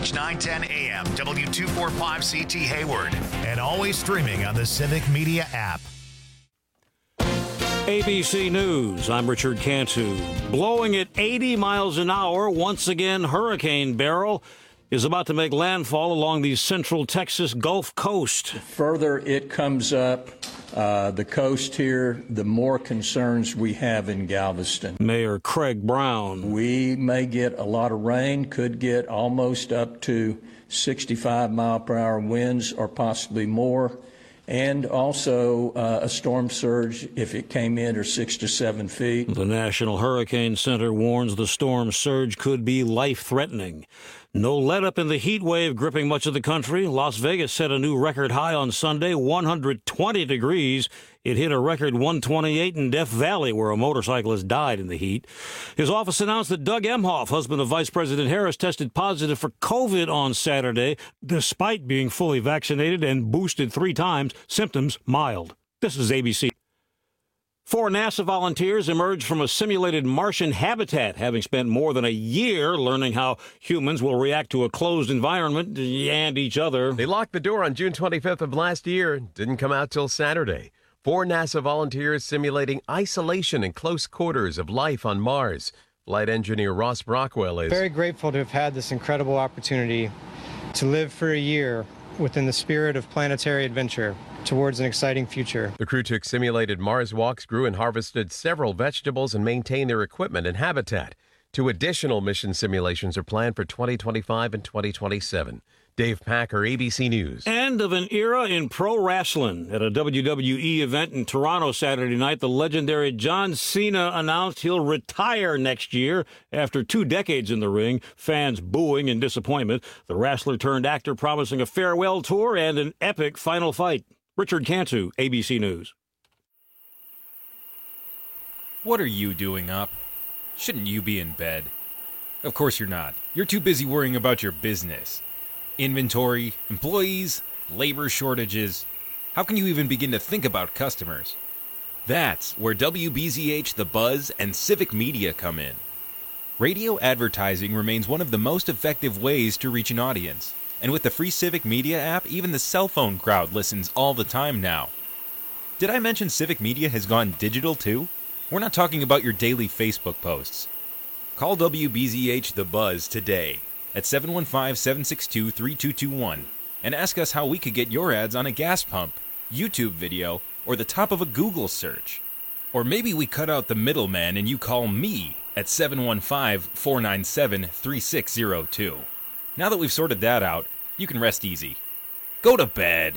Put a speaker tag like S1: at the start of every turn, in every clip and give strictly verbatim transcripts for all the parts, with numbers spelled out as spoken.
S1: H nine ten A M, W two forty-five C T Hayward, and always streaming on the Civic Media app.
S2: A B C News, I'm Richard Cantu. Blowing at eighty miles an hour, once again, Hurricane Beryl is about to make landfall along the central Texas Gulf Coast.
S3: The further it comes up uh, the coast here, the more concerns we have in Galveston.
S2: Mayor Craig Brown.
S3: We may get a lot of rain, could get almost up to sixty-five mile per hour winds or possibly more. And also uh, a storm surge, if it came in, or six to seven feet.
S2: The National Hurricane Center warns the storm surge could be life-threatening. No let-up in the heat wave gripping much of the country. Las Vegas set a new record high on Sunday, one hundred twenty degrees. It hit a record one twenty-eight in Death Valley, where a motorcyclist died in the heat. His office announced that Doug Emhoff, husband of Vice President Harris, tested positive for COVID on Saturday, despite being fully vaccinated and boosted three times, symptoms mild. This is A B C. Four NASA volunteers emerged from a simulated Martian habitat, having spent more than a year learning how humans will react to a closed environment and each other.
S4: They locked the door on June twenty-fifth of last year and didn't come out till Saturday. Four NASA volunteers simulating isolation and close quarters of life on Mars. Flight engineer Ross Brockwell is
S5: very grateful to have had this incredible opportunity to live for a year within the spirit of planetary adventure towards an exciting future.
S4: The crew took simulated Mars walks, grew and harvested several vegetables, and maintained their equipment and habitat. Two additional mission simulations are planned for twenty twenty-five and twenty twenty-seven. Dave Packer, A B C News.
S2: End of an era in pro wrestling. At a W W E event in Toronto Saturday night, the legendary John Cena announced he'll retire next year after two decades in the ring, fans booing in disappointment. The wrestler turned actor promising a farewell tour and an epic final fight. Richard Cantu, A B C News.
S6: What are you doing up? Shouldn't you be in bed? Of course you're not. You're too busy worrying about your business. Inventory, employees, labor shortages. How can you even begin to think about customers? That's where W B Z H, The Buzz, and Civic Media come in. Radio advertising remains one of the most effective ways to reach an audience. And with the free Civic Media app, even the cell phone crowd listens all the time now. Did I mention Civic Media has gone digital too? We're not talking about your daily Facebook posts. Call W B Z H The Buzz today at seven one five, seven six two, three two two one and ask us how we could get your ads on a gas pump, YouTube video, or the top of a Google search. Or maybe we cut out the middleman and you call me at seven one five, four nine seven, three six zero two. Now that we've sorted that out, you can rest easy. Go to bed.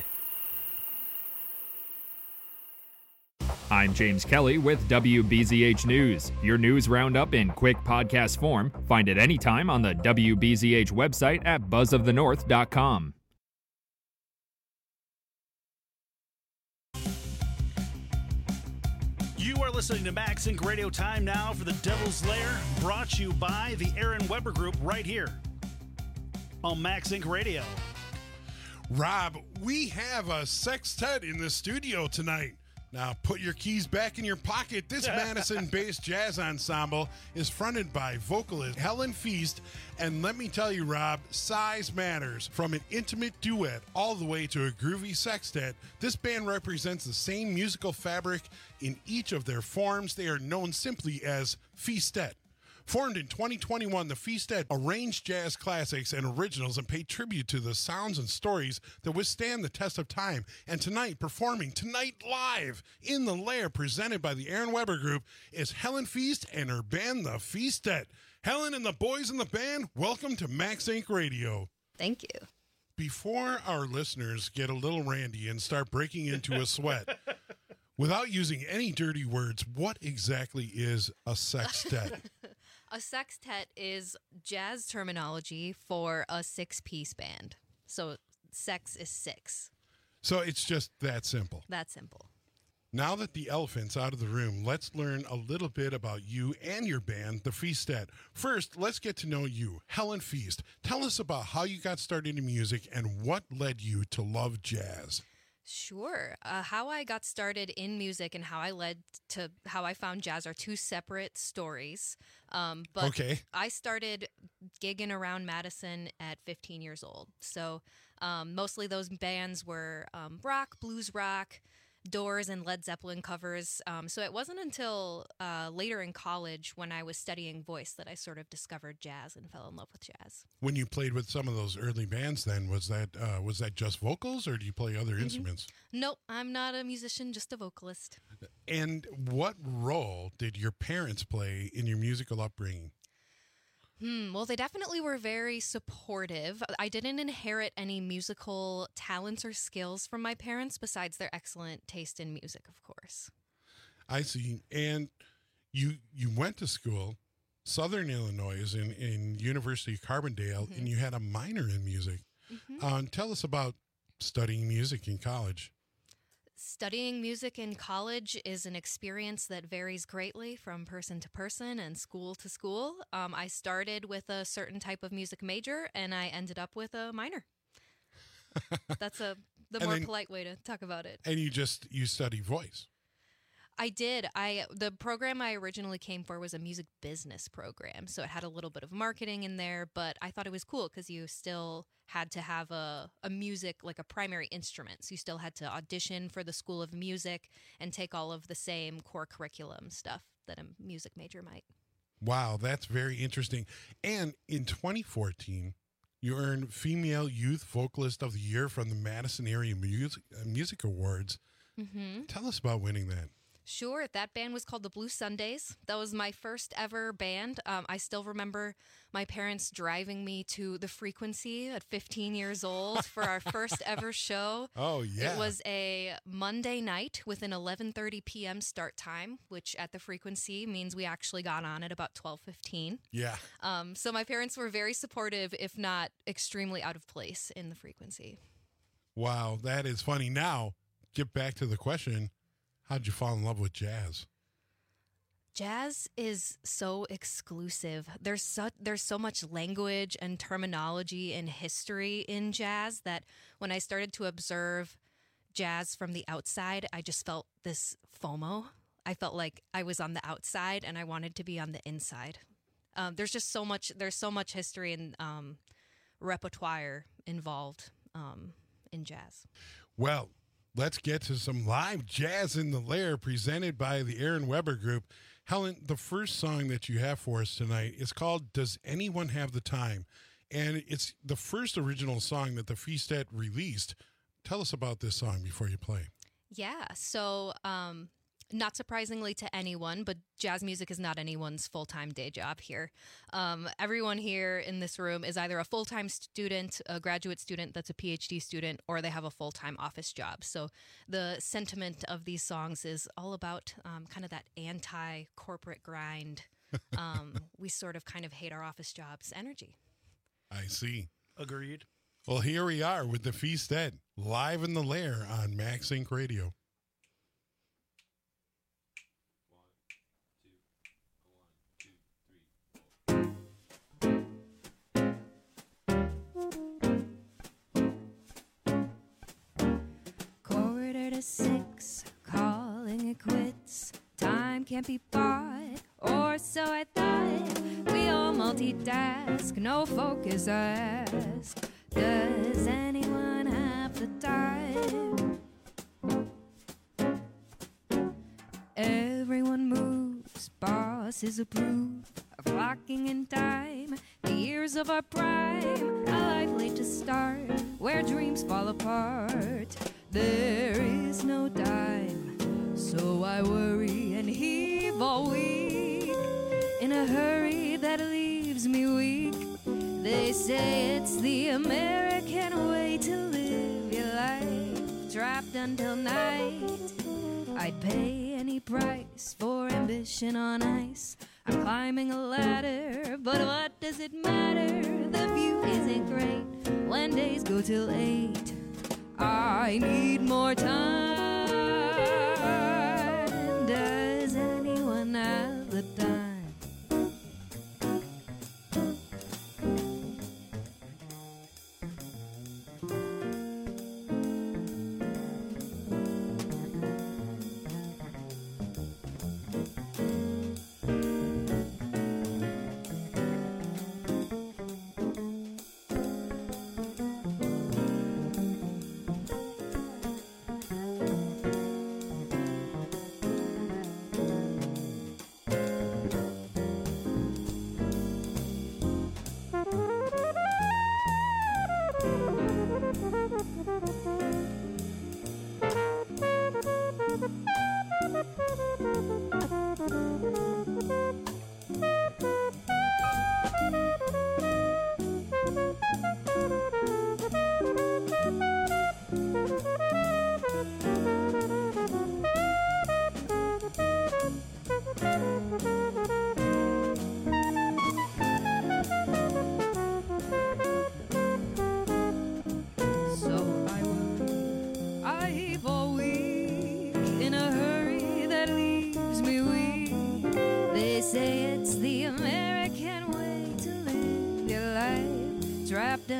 S7: I'm James Kelly with W B Z H News, your news roundup in quick podcast form. Find it anytime on the W B Z H website at buzz of the north dot com.
S8: You are listening to MaxInc Radio. Time now for the Devil's Lair, brought to you by the Aaron Weber Group right here on MaxInc Radio.
S9: Rob, we have a sextet in the studio tonight. Now, put your keys back in your pocket. This Madison-based jazz ensemble is fronted by vocalist Helen Feast. And let me tell you, Rob, size matters. From an intimate duet all the way to a groovy sextet, this band represents the same musical fabric in each of their forms. They are known simply as Feastet. Formed in twenty twenty-one, the Feastet arranged jazz classics and originals and paid tribute to the sounds and stories that withstand the test of time. And tonight, performing tonight live in the Lair, presented by the Aaron Weber Group, is Helen Feast and her band, the Feastet. Helen and the boys in the band, welcome to MaxInc Radio.
S10: Thank you.
S9: Before our listeners get a little randy and start breaking into a sweat, without using any dirty words, what exactly is a sextet?
S10: A sextet is jazz terminology for a six-piece band. So sex is six.
S9: So it's just that simple.
S10: That simple.
S9: Now that the elephant's out of the room, let's learn a little bit about you and your band, the Feastet. First, let's get to know you. Helen Feast, tell us about how you got started in music and what led you to love jazz.
S10: Sure. Uh, how I got started in music and how I led to how I found jazz are two separate stories. Um, but
S9: Okay.
S10: I started gigging around Madison at fifteen years old. So um, mostly those bands were um, rock, blues rock, Doors and Led Zeppelin covers. Um, so it wasn't until uh, later in college when I was studying voice that I sort of discovered jazz and fell in love with jazz.
S9: When you played with some of those early bands, then was that uh, was that just vocals, or do you play other
S10: Mm-hmm.
S9: instruments?
S10: Nope, I'm not a musician, just a vocalist.
S9: And what role did your parents play in your musical upbringing?
S10: Hmm, well, they definitely were very supportive. I didn't inherit any musical talents or skills from my parents besides their excellent taste in music, of course.
S9: I see. And you you went to school, Southern Illinois, in, in University of Carbondale,
S10: Mhm.
S9: and you had a minor in music.
S10: Mhm.
S9: Um, tell us about studying music in college.
S10: Studying music in college is an experience that varies greatly from person to person and school to school. Um, I started with a certain type of music major, and I ended up with a minor. That's a the
S9: And
S10: more
S9: then-
S10: polite way to talk about it.
S9: And you just you study voice.
S10: I did. I the program I originally came for was a music business program, so it had a little bit of marketing in there, but I thought it was cool because you still had to have a, a music, like a primary instrument. So you still had to audition for the School of Music and take all of the same core curriculum stuff that a music major might.
S9: Wow, that's very interesting. And in twenty fourteen, you earned Female Youth Vocalist of the Year from the Madison Area Music, uh, Music Awards.
S10: Mm-hmm.
S9: Tell us about winning that.
S10: Sure. That band was called the Blue Sundays. That was my first ever band. Um, I still remember my parents driving me to the Frequency at fifteen years old for our first ever show.
S9: Oh, yeah.
S10: It was a Monday night with an eleven thirty p.m. start time, which at the Frequency means we actually got on at about twelve fifteen.
S9: Yeah.
S10: Um, so my parents were very supportive, if not extremely out of place in the Frequency.
S9: Wow, that is funny. Now, get back to the question. How'd you fall in love with jazz?
S10: Jazz is so exclusive. There's so, there's so much language and terminology and history in jazz that when I started to observe jazz from the outside, I just felt this FOMO. I felt like I was on the outside and I wanted to be on the inside. Um, there's just so much. There's so much history and um, repertoire involved um, in jazz.
S9: Well, let's get to some live Jazz in the Lair presented by the Aaron Weber Group. Helen, the first song that you have for us tonight is called Does Anyone Have the Time? And it's the first original song that the Feastet released. Tell us about this song before you play.
S10: Yeah, so um, not surprisingly to anyone, but jazz music is not anyone's full-time day job here. Um, everyone here in this room is either a full-time student, a graduate student that's a P H D student, or they have a full-time office job. So the sentiment of these songs is all about um, kind of that anti-corporate grind. Um, we sort of kind of hate our office jobs energy.
S9: I see.
S8: Agreed.
S9: Well, here we are with the Feastet, live in the Lair on Max Inc Radio.
S11: Quarter to six, calling it quits. Time can't be bought, or so I thought. We all multitask, no focus, I ask. Does anyone have the time? Everyone moves, bosses approve of locking in time. The years of our prime, a life late to start, where dreams fall apart. There is no time, so I worry and heave all week in a hurry that leaves me weak. They say it's the American way to live your life, trapped until night. I'd pay any price for ambition on ice. I'm climbing a ladder, but what does it matter? The view isn't great when days go till eight. I need more time. Does anyone have the time?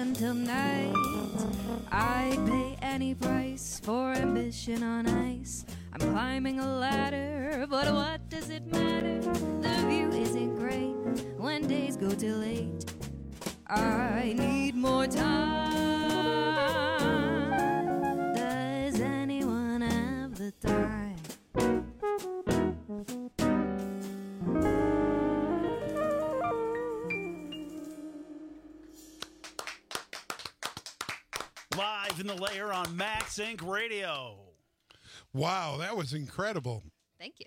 S11: until night. I'd pay any price for ambition on ice. I'm climbing a ladder, but what does it matter? The view isn't great when days go till late. I need more time. Does anyone have the time?
S8: Live in the Lair on Max Inc Radio.
S9: Wow, that was incredible.
S10: Thank you.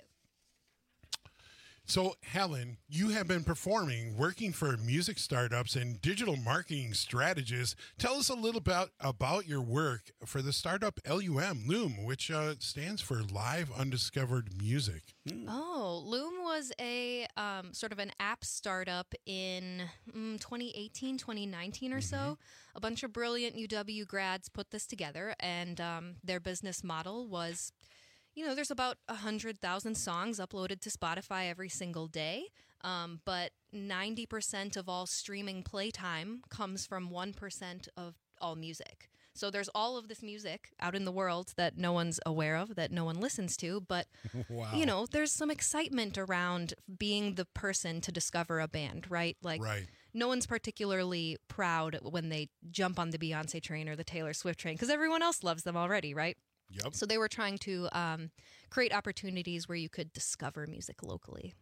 S9: So, Helen, you have been performing, working for music startups and digital marketing strategists. Tell us a little about, about your work for the startup L U M, Loom, which uh, stands for Live Undiscovered Music.
S10: Oh, Loom was a um, sort of an app startup in mm, twenty eighteen, twenty nineteen or mm-hmm. so. A bunch of brilliant U W grads put this together, and um, their business model was... You know, there's about one hundred thousand songs uploaded to Spotify every single day, um, but ninety percent of all streaming playtime comes from one percent of all music. So there's all of this music out in the world that no one's aware of, that no one listens to, but,
S9: wow.
S10: you know, there's some excitement around being the person to discover a band, right? Like,
S9: right.
S10: No one's particularly proud when they jump on the Beyonce train or the Taylor Swift train, because everyone else loves them already, right?
S9: Yep.
S10: So they were trying to um, create opportunities where you could discover music locally.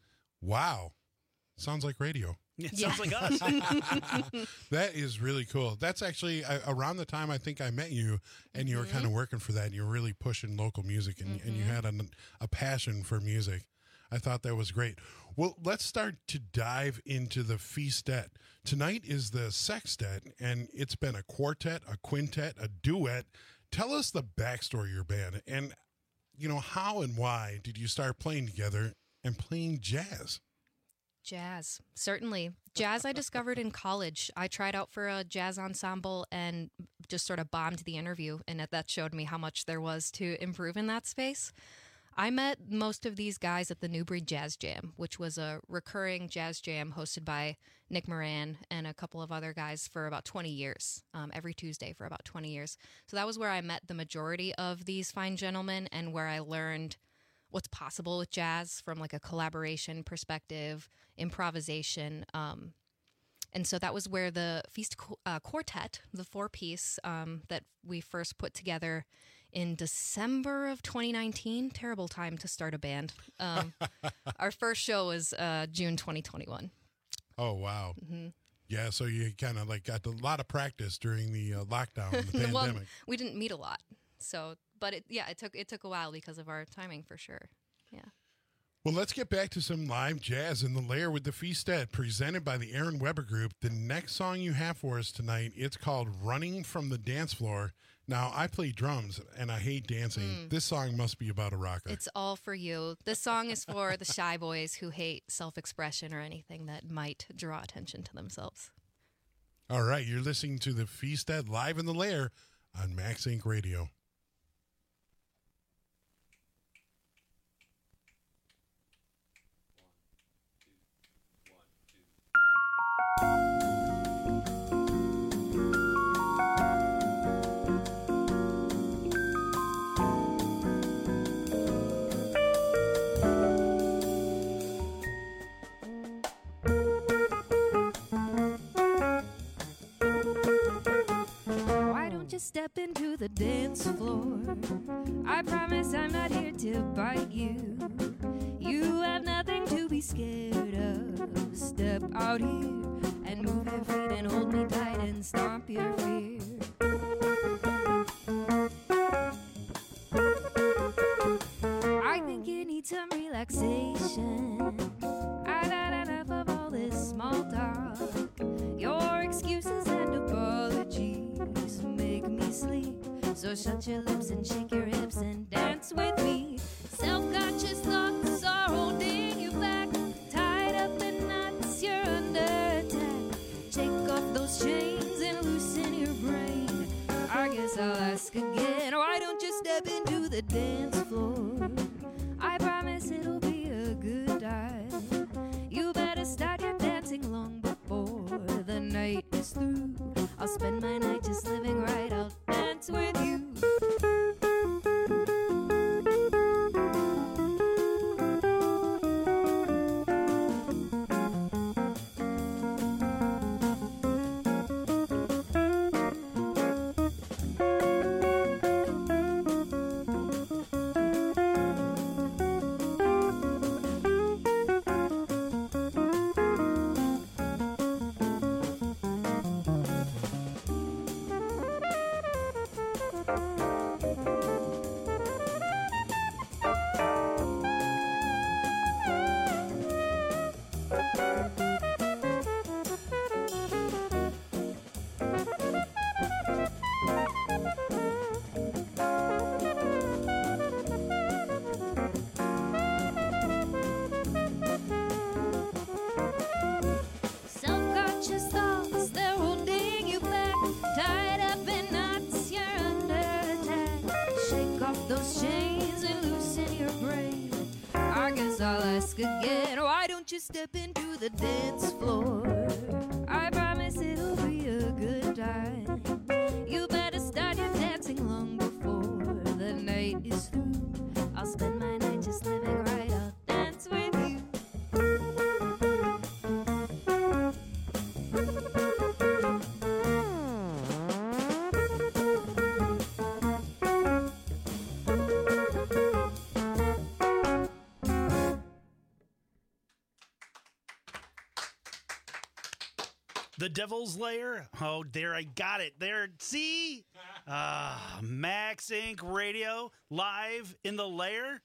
S9: Wow. Sounds like radio.
S8: It sounds like us.
S9: That is really cool. That's actually uh, around the time I think I met you, and you were
S10: Mm-hmm.
S9: kind of working for that, and you were really pushing local music, and,
S10: Mm-hmm.
S9: and you had a, a passion for music. I thought that was great. Well, let's start to dive into the feastet. Tonight is the sextet, and it's been a quartet, a quintet, a duet. Tell us the backstory of your band, and, you know, how and why did you start playing together and playing jazz?
S10: Jazz, certainly. Jazz I discovered in college. I tried out for a jazz ensemble and just sort of bombed the interview, and that showed me how much there was to improve in that space. I met most of these guys at the Newbury Jazz Jam, which was a recurring jazz jam hosted by Nick Moran and a couple of other guys for about twenty years, um, every Tuesday for about twenty years. So that was where I met the majority of these fine gentlemen and where I learned what's possible with jazz from like a collaboration perspective, improvisation. Um, and so that was where the Feast uh, Quartet, the four-piece um, that we first put together in December of twenty nineteen. Terrible time to start a band. Um, our first show was uh, June twenty twenty-one.
S9: Oh, wow.
S10: Mm-hmm.
S9: Yeah, so you kind of like got a lot of practice during the uh, lockdown, the pandemic.
S10: Well, we didn't meet a lot. So, but it, yeah, it took it took a while because of our timing for sure. Yeah.
S9: Well, let's get back to some live jazz in the Lair with the Feastet, presented by the Aaron Weber Group. The next song you have for us tonight, it's called Running from the Dance Floor. Now, I play drums, and I hate dancing.
S10: Mm.
S9: This song must be about a rocker.
S10: It's all for you. This song is for the shy boys who hate self-expression or anything that might draw attention to themselves.
S9: All right, you're listening to the Feastet live in the Lair on Max Inc Radio.
S11: Step into the dance floor. I promise I'm not here to bite you. You have nothing to be scared of. Step out here and move your feet and hold me tight and stomp your fear. I think you need some relaxation. I've had enough of all this small talk. Your excuses and apologies make me sleep. So shut your lips and shake your hips and dance with me. Self-conscious thoughts are holding you back. Tied up in knots, you're under attack. Take off those chains and loosen your brain. I guess I'll ask again, why don't you step into the dance floor? I promise it'll be a good time. You better start your dancing long before the night is through. I'll spend my night just living right. I'll dance with you. Self-conscious thoughts, they're holding you back. Tied up in knots, you're under attack. Shake off those chains and loosen your brain. I guess I'll ask again, why don't you step into the dance floor? I promise it'll be a good time. You better start your dancing long before the night is through. I'll spend my night just living right. I'll dance with you.
S8: The Devil's Lair. Oh, there, I got it. There, see? Ah, Max Incorporated. Radio, live in the lair.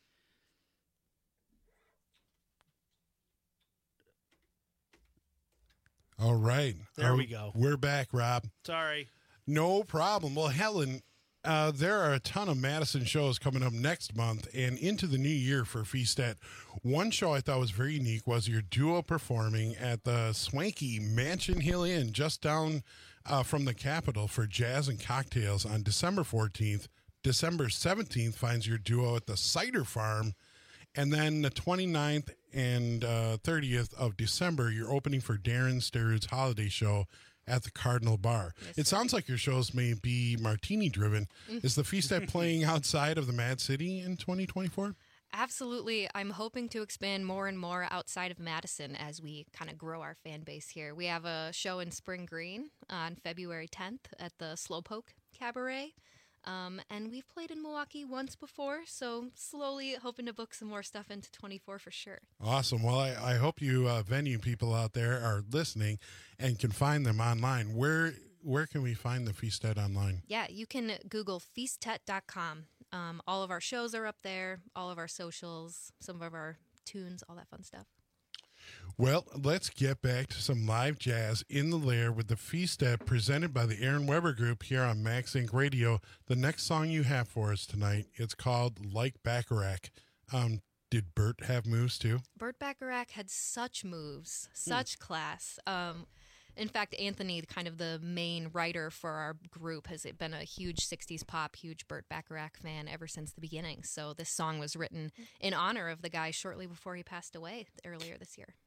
S9: All right.
S8: There
S9: Are-
S8: we go.
S9: We're back, Rob.
S8: Sorry.
S9: No problem. Well, Helen, uh, there are a ton of Madison shows coming up next month and into the new year for Feastet. One show I thought was very unique was your duo performing at the swanky Mansion Hill Inn just down uh, from the Capitol for Jazz and Cocktails on December fourteenth. December seventeenth finds your duo at the Cider Farm. And then the twenty-ninth and uh, thirtieth of December, you're opening for Darren Sturrid's holiday show at the Cardinal Bar.
S10: Yes,
S9: it sounds like your shows may be martini-driven. Is the Feastet playing outside of the Mad City in twenty twenty-four?
S10: Absolutely. I'm hoping to expand more and more outside of Madison as we kind of grow our fan base here. We have a show in Spring Green on February tenth at the Slowpoke Cabaret. Um, and we've played in Milwaukee once before, so slowly hoping to book some more stuff into twenty-four for sure.
S9: Awesome. Well, I, I hope you uh, venue people out there are listening and can find them online. Where where can we find the Feastet online?
S10: Yeah, you can Google feastet dot com. Um, all of our shows are up there, all of our socials, some of our tunes, all that fun stuff.
S9: Well, let's get back to some live jazz in the lair with the Feastet presented by the Aaron Weber Group here on Max Inc Radio. The next song you have for us tonight, it's called Like Bacharach. Um, did Bert have moves too?
S10: Burt Bacharach had such moves, such class. Um, in fact, Anthony, kind of the main writer for our group, has been a huge sixties pop, huge Burt Bacharach fan ever since the beginning. So this song was written in honor of the guy shortly before he passed away earlier this year.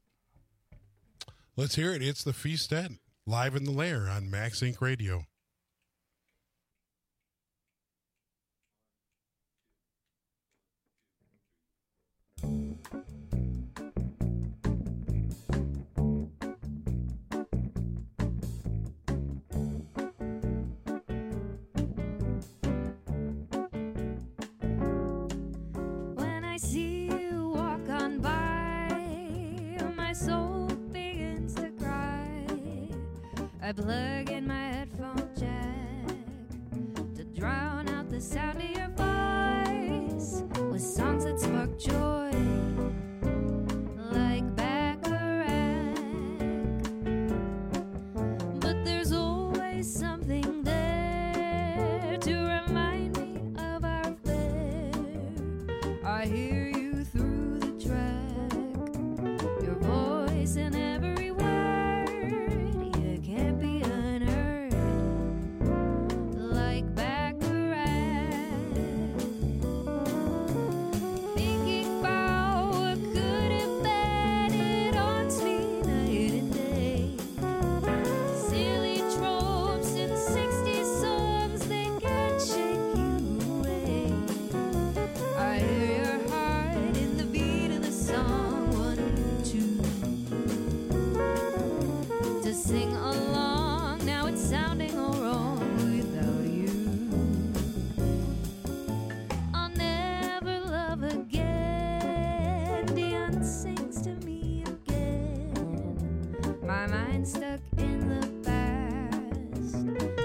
S9: Let's hear it. It's the Feastet live in the lair on Max Inc Radio.
S11: When I see you walk on by, my soul begins to cry. I plug in my headphone jack to drown out the sound of your voice with songs that spark joy, like Bacharach. But there's always something there to remind me of our affair. I hear you through the track, your voice in every word. You can't be unheard, like Bacharach. Thinking about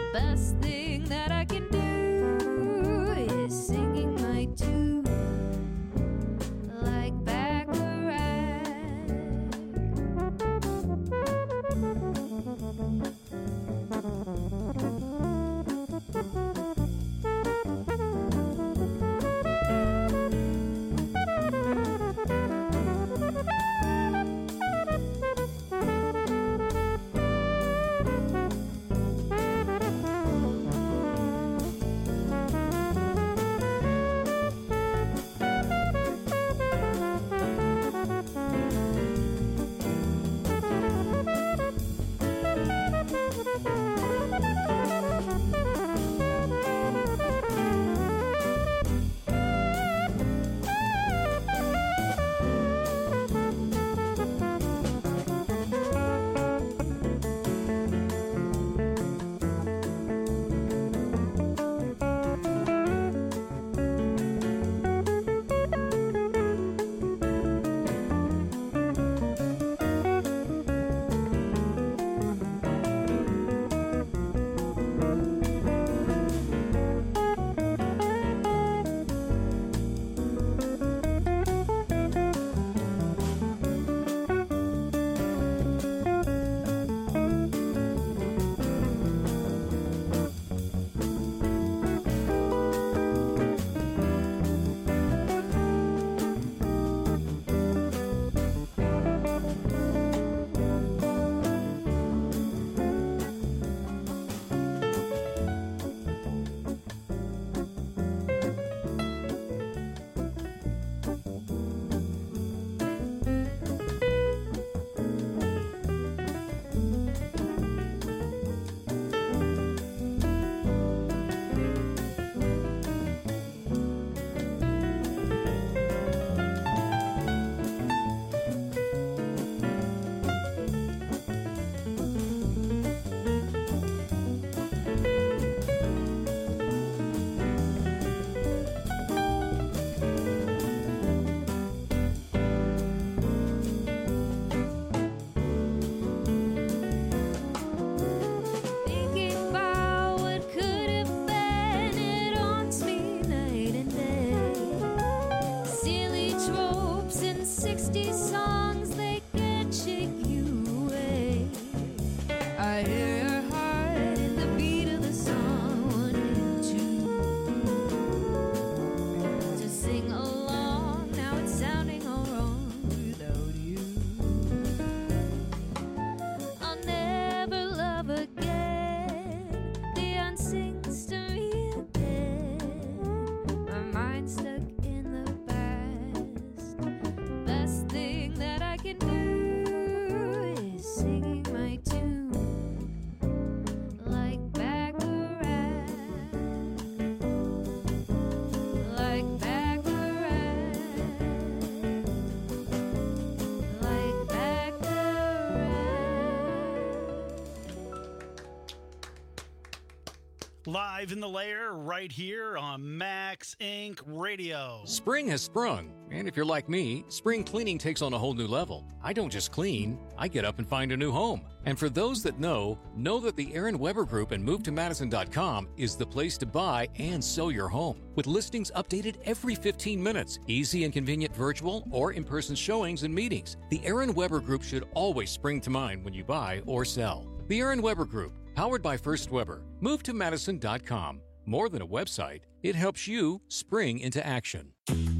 S11: best thing that I can do is singing my tune like Bacharach.
S8: Live in the Lair right here on Max Inc Radio.
S12: Spring has sprung, and if you're like me, spring cleaning takes on a whole new level. I don't just clean, I get up and find a new home. And for those that know, know that the Aaron Weber Group and move to madison dot com is the place to buy and sell your home. With listings updated every fifteen minutes, easy and convenient virtual or in-person showings and meetings, the Aaron Weber Group should always spring to mind when you buy or sell. The Aaron Weber Group, powered by First Weber. move to madison dot com. More than a website, it helps you spring into action.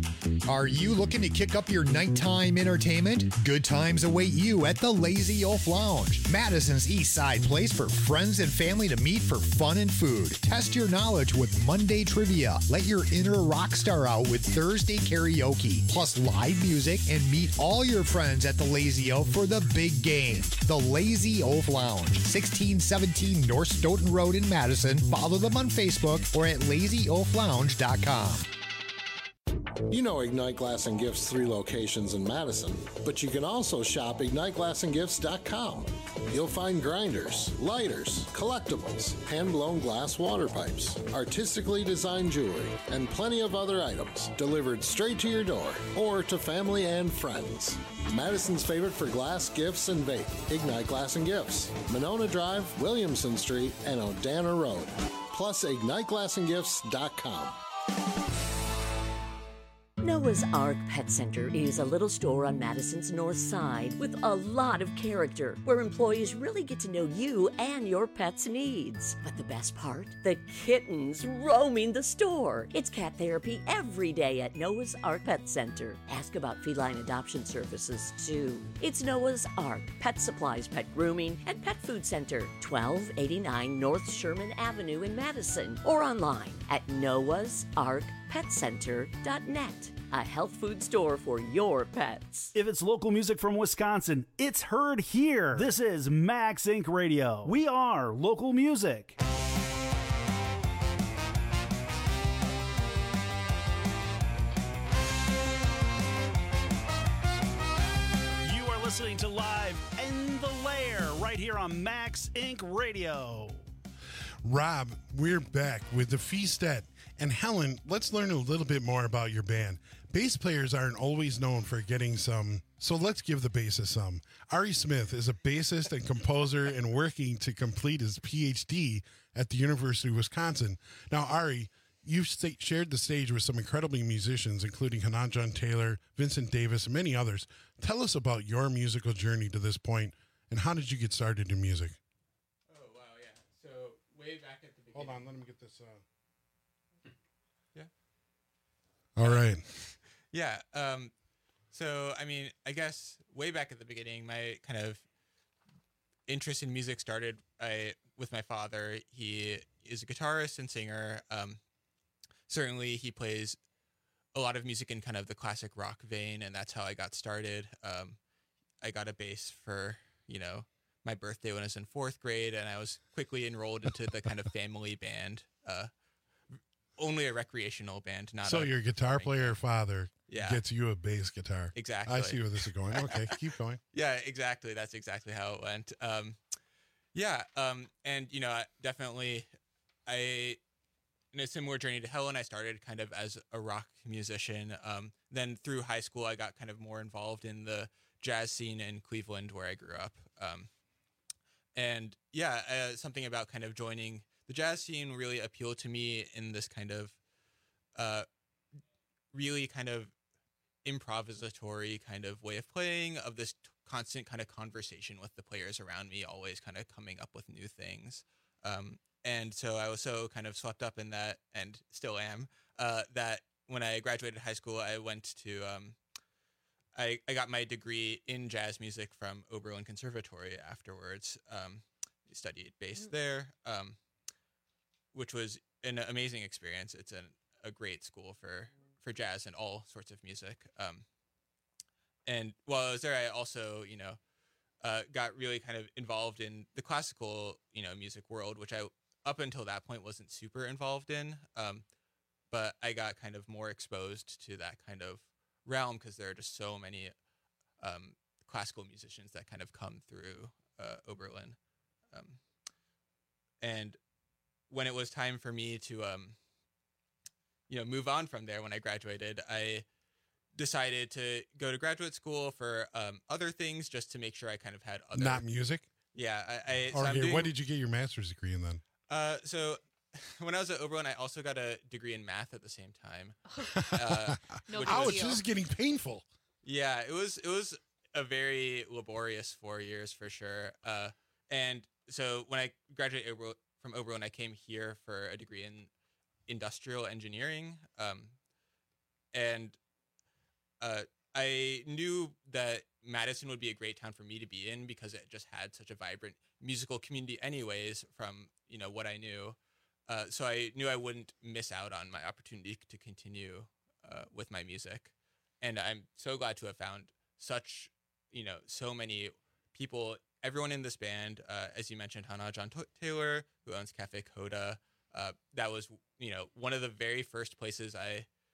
S13: Are you looking to kick up your nighttime entertainment? Good times await you at the Lazy Oaf Lounge, Madison's East Side place for friends and family to meet for fun and food. Test your knowledge with Monday trivia. Let your inner rock star out with Thursday karaoke, plus live music, and meet all your friends at the Lazy Oaf for the big game. The Lazy Oaf Lounge, sixteen seventeen North Stoughton Road in Madison. Follow them on Facebook or at lazy oaf lounge dot com.
S14: You know Ignite Glass and Gifts' three locations in Madison, but you can also shop ignite glass and gifts dot com. You'll find grinders, lighters, collectibles, hand-blown glass water pipes, artistically designed jewelry, and plenty of other items delivered straight to your door or to family and friends. Madison's favorite for glass, gifts, and vape, Ignite Glass and Gifts, Monona Drive, Williamson Street, and Odana Road. Plus ignite glass and gifts dot com.
S15: Noah's Ark Pet Center is a little store on Madison's north side with a lot of character, where employees really get to know you and your pet's needs. But the best part? The kittens roaming the store. It's cat therapy every day at Noah's Ark Pet Center. Ask about feline adoption services, too. It's Noah's Ark Pet Supplies, Pet Grooming, and Pet Food Center, twelve eighty-nine North Sherman Avenue in Madison, or online at noahs ark pet center dot net. A health food store for your pets.
S8: If it's local music from Wisconsin, it's heard here. This is Max Inc Radio. We are local music. You are listening to Live in the Lair right here on Max Inc Radio.
S9: Rob, we're back with the Feastet. And Helen, let's learn a little bit more about your band. Bass players aren't always known for getting some, so let's give the bassist some. Ari Smith is a bassist and composer and working to complete his P H D at the University of Wisconsin. Now, Ari, you've st- shared the stage with some incredible musicians, including Hanan John Taylor, Vincent Davis, and many others. Tell us about your musical journey to this point, and how did you get started in music?
S16: Oh, wow, yeah. So, way back at the beginning.
S9: Hold on, let me get this... Uh...
S16: Yeah.
S9: All right.
S16: Yeah. Um, so, I mean, I guess way back at the beginning, my kind of interest in music started I, with my father. He is a guitarist and singer. Um, certainly, he plays a lot of music in kind of the classic rock vein, and that's how I got started. Um, I got a bass for, you know, my birthday when I was in fourth grade, and I was quickly enrolled into the kind of family band, uh, only a recreational band, not
S9: so
S16: a
S9: your guitar player
S16: band.
S9: father
S16: Yeah.
S9: gets you a bass guitar.
S16: Exactly.
S9: I see where this is going. Okay, keep going.
S16: Yeah, exactly. That's exactly how it went. Um, yeah, um, and you know, I- definitely, I in a similar journey to Helen, I started kind of as a rock musician. Um, then through high school, I got kind of more involved in the jazz scene in Cleveland, where I grew up. Um, and yeah, uh, something about kind of joining the jazz scene really appealed to me in this kind of, uh, really kind of improvisatory kind of way of playing, of this t- constant kind of conversation with the players around me, always kind of coming up with new things. Um, and so I was so kind of swept up in that, and still am, uh, that when I graduated high school, I went to, um, I, I got my degree in jazz music from Oberlin Conservatory afterwards. Um, studied bass there. Um, which was an amazing experience. It's an, a great school for, for jazz and all sorts of music. Um, and while I was there, I also, you know, uh, got really kind of involved in the classical, you know, music world, which I, up until that point, wasn't super involved in. Um, but I got kind of more exposed to that kind of realm because there are just so many um, classical musicians that kind of come through uh, Oberlin. Um, and when it was time for me to, um, you know, move on from there when I graduated, I decided to go to graduate school for um, other things just to make sure I kind of had other...
S9: Not music?
S16: Yeah. I, I, so
S9: okay,
S16: I'm doing,
S9: what did you get your master's degree in then?
S16: Uh, so when I was at Oberlin, I also got a degree in math at the same time. Uh,
S10: no
S16: which
S9: Ouch,
S16: was-
S9: this is getting painful.
S16: Yeah, it was it was a very laborious four years for sure. Uh, and so when I graduated Ober- from Oberlin, I came here for a degree in industrial engineering. Um, and uh, I knew that Madison would be a great town for me to be in because it just had such a vibrant musical community anyways from, you know, what I knew. Uh, so I knew I wouldn't miss out on my opportunity to continue uh, with my music. And I'm so glad to have found such, you know, so many people, everyone in this band, uh, as you mentioned, Hanan John T- Taylor, who owns Cafe Coda. Uh, that was, you know, one of the very first places I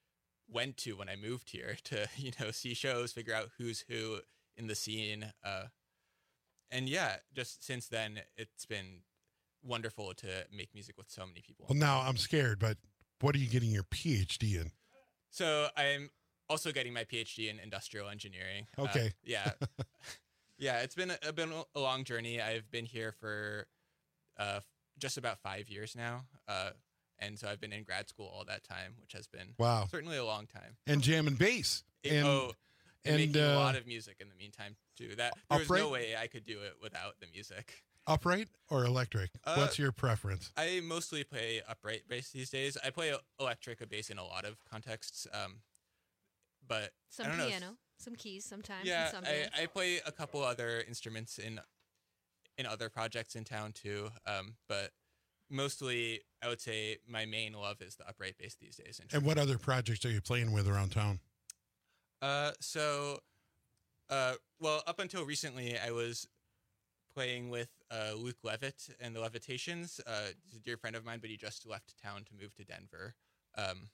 S16: went to when I moved here to, you know, see shows, figure out who's who in the scene. Uh, and yeah, just since then, it's been wonderful to make music with so many people.
S9: Well, now I'm scared, but what are you getting your P H D in?
S16: So I'm also getting my P H D in industrial engineering.
S9: Okay.
S16: Uh, yeah. yeah, it's been a, been a long journey. I've been here for uh, just about five years now. Uh, and so I've been in grad school all that time, which has been
S9: Wow.
S16: certainly a long time.
S9: And jam and bass.
S16: It-
S9: and,
S16: oh, and,
S9: and
S16: making
S9: uh,
S16: a lot of music in the meantime, too. That There was
S9: upright?
S16: no way I could do it without the music.
S9: upright or electric?
S16: Uh,
S9: What's your preference?
S16: I mostly play upright bass these days. I play electric bass in a lot of contexts, um, but
S10: Some
S16: I don't know.
S10: piano, some keys sometimes.
S16: Yeah,
S10: in some
S16: I,
S10: bands.
S16: I play a couple other instruments in in other projects in town too. Um, but mostly, I would say my main love is the upright bass these days. in
S9: And what other projects are you playing with around town?
S16: Uh, so, uh, well, up until recently, I was playing with uh, Luke Levitt and the Levitations. Uh, he's a dear friend of mine, but he just left town to move to Denver. Um,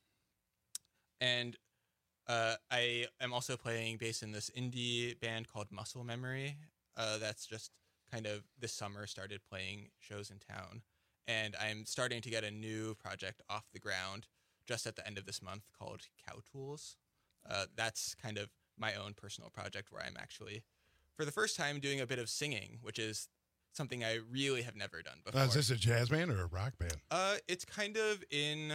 S16: and uh, I am also playing bass in this indie band called Muscle Memory. Uh, that's just kind of this summer started playing shows in town. And I'm starting to get a new project off the ground just at the end of this month called Cow Tools. Uh, that's kind of my own personal project where I'm actually, for the first time, doing a bit of singing, which is something I really have never done before.
S9: Uh, is this a jazz band or a rock band?
S16: Uh, it's kind of in,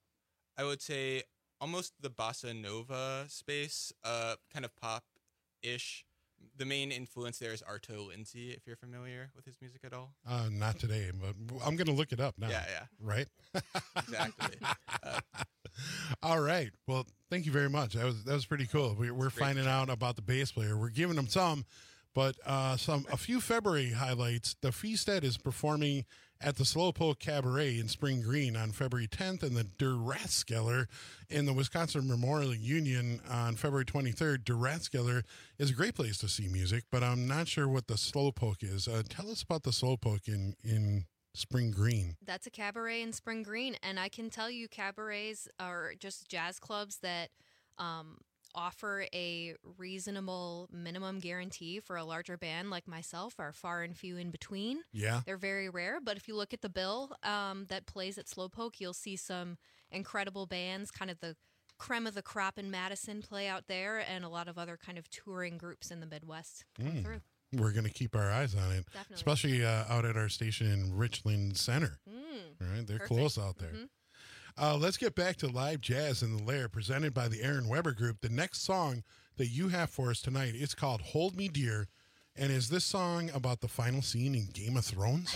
S16: I would say, almost the bossa nova space, uh, kind of pop-ish. The main influence there is Arto Lindsay, if you're familiar with his music at all.
S9: Uh, not today, but I'm going to look it up now.
S16: Yeah, yeah.
S9: Right?
S16: Exactly. Uh,
S9: All right. Well, thank you very much. That was that was pretty cool. We, we're finding out about the bass player. We're giving him some, but uh, some a few February highlights. The Feasted is performing at the Slowpoke Cabaret in Spring Green on February tenth, and the Der Rathskeller in the Wisconsin Memorial Union on February twenty-third. Der Rathskeller is a great place to see music, but I'm not sure what the Slowpoke is. Uh, tell us about the Slowpoke in in Spring Green.
S10: That's a cabaret in Spring Green, and I can tell you cabarets are just jazz clubs that um, offer a reasonable minimum guarantee for a larger band like myself are far and few in between.
S9: Yeah.
S10: They're very rare, but if you look at the bill um, that plays at Slowpoke, you'll see some incredible bands, kind of the creme of the crop in Madison play out there, and a lot of other kind of touring groups in the Midwest come
S9: Mm.
S10: through.
S9: We're going to keep our eyes on it,
S10: Definitely.
S9: especially uh, out at our station in Richland Center.
S10: Mm,
S9: All right, they're
S10: perfect.
S9: close out there.
S10: Mhm.
S9: Uh, let's get back to live jazz in the Lair, presented by the Aaron Weber Group. The next song that you have for us tonight is called "Hold Me Dear," and is this song about the final scene in Game of Thrones?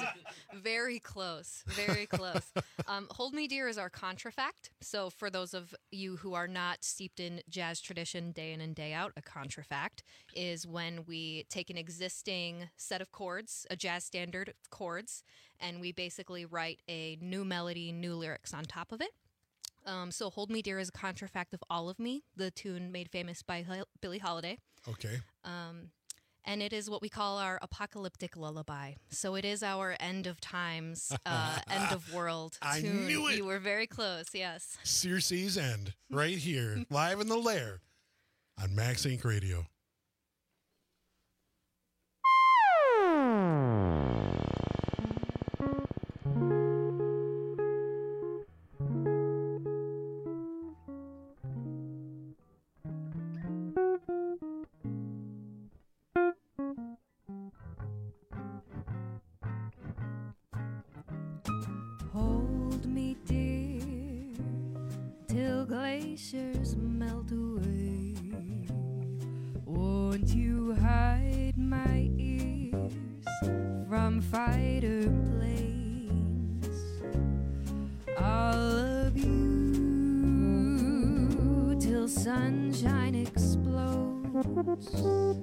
S10: Very close, very close. Um, Hold Me Dear is our contrafact. So for those of you who are not steeped in jazz tradition day in and day out, a contrafact is when we take an existing set of chords, a jazz standard of chords, and we basically write a new melody, new lyrics on top of it. Um, so Hold Me Dear is a contrafact of All of Me, the tune made famous by Hil- Billie Holiday.
S9: Okay.
S10: Um, and it is what we call our apocalyptic lullaby. So it is our end of times, uh, end of world
S9: I
S10: tune.
S9: knew it.
S10: You were very close, yes.
S9: Circe's End, right here, live in the Lair on Max Inc Radio.
S11: Hold me, dear, till glaciers melt away. Won't you hide my ears from fighter planes? I'll love you till sunshine explodes.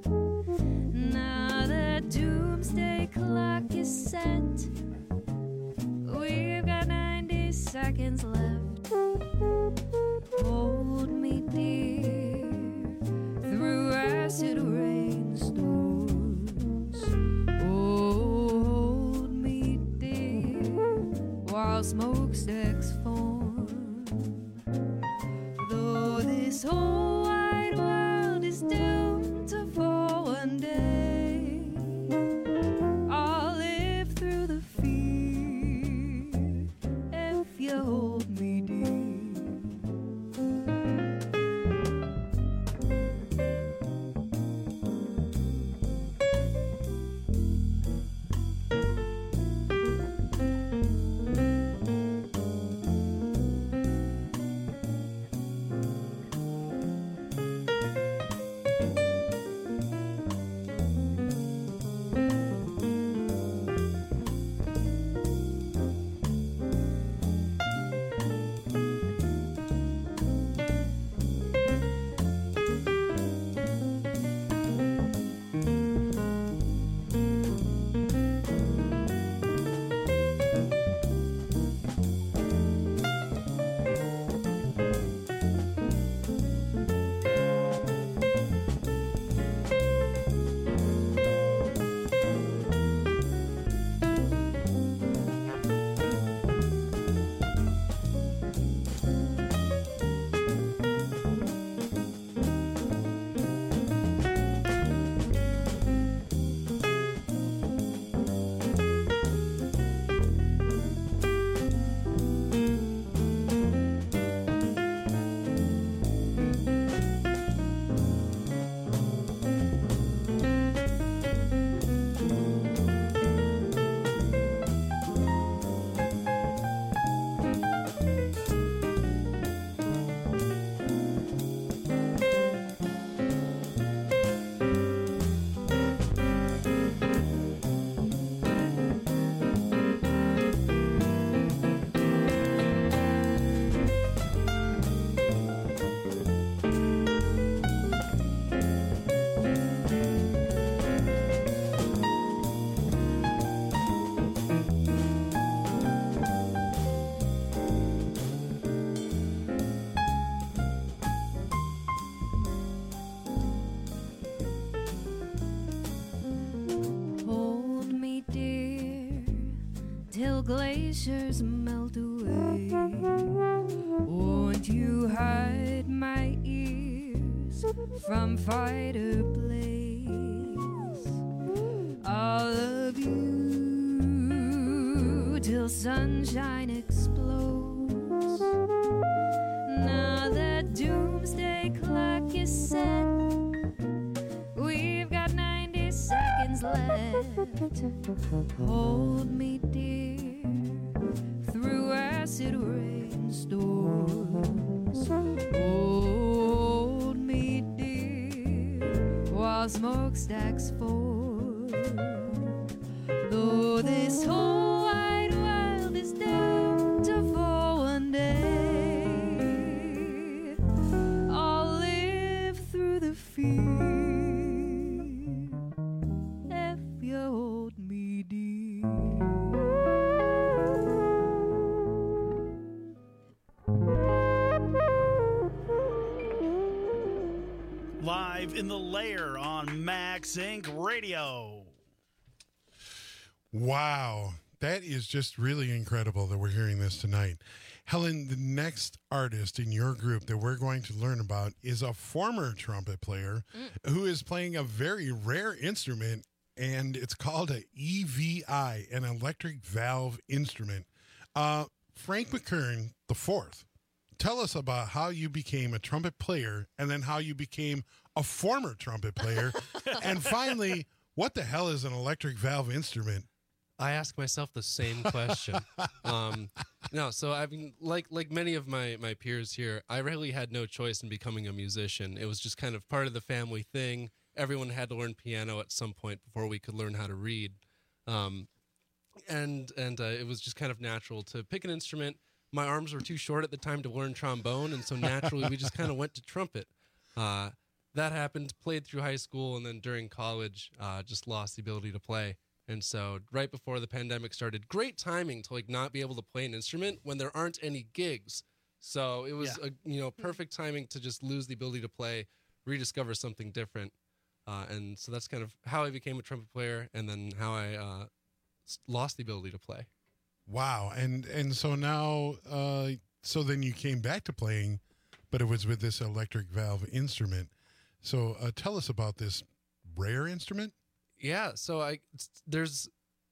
S11: Now the doomsday clock is set. We've got ninety seconds left. Hold me, dear, through acid rainstorms. Oh, hold me, dear, while smokestacks form. Though this whole wide world is doomed to fall one day, I'll live through the fear if you hold me dear. Till glaciers melt away, won't you hide my ears from fighter blaze? I'll love you till sunshine explodes. Now that doomsday clock is set, we've got ninety seconds left. Hold me dear through acid rain storms. Hold me dear while smokestacks form. Though this whole wide world is doomed to fall one day, I'll live through the fear if you hold me dear.
S8: Live in the Lair on Max Incorporated. Radio.
S9: Wow. That is just really incredible that we're hearing this tonight. Helen, the next artist in your group that we're going to learn about is a former trumpet player mm. who is playing a very rare instrument, and it's called a E V I, an electric valve instrument. Uh, Frank McKern the fourth, tell us about how you became a trumpet player and then how you became a former trumpet player. And finally, what the hell is an electric valve instrument?
S17: I ask myself the same question. um, no, so I mean, like like many of my, my peers here, I really had no choice in becoming a musician. It was just kind of part of the family thing. Everyone had to learn piano at some point before we could learn how to read. Um, and and uh, it was just kind of natural to pick an instrument. My arms were too short at the time to learn trombone, and so naturally we just kind of went to trumpet. Uh, that happened, played through high school, and then during college, uh, just lost the ability to play. And so right before the pandemic started, great timing to like not be able to play an instrument when there aren't any gigs. So it was, yeah. a, you know, perfect timing to just lose the ability to play, rediscover something different. Uh, and so that's kind of how I became a trumpet player, and then how I uh, lost the ability to play.
S9: Wow. And and so now, uh, so then you came back to playing, but it was with this electric valve instrument. So uh, tell us about this rare instrument.
S17: Yeah, so I there's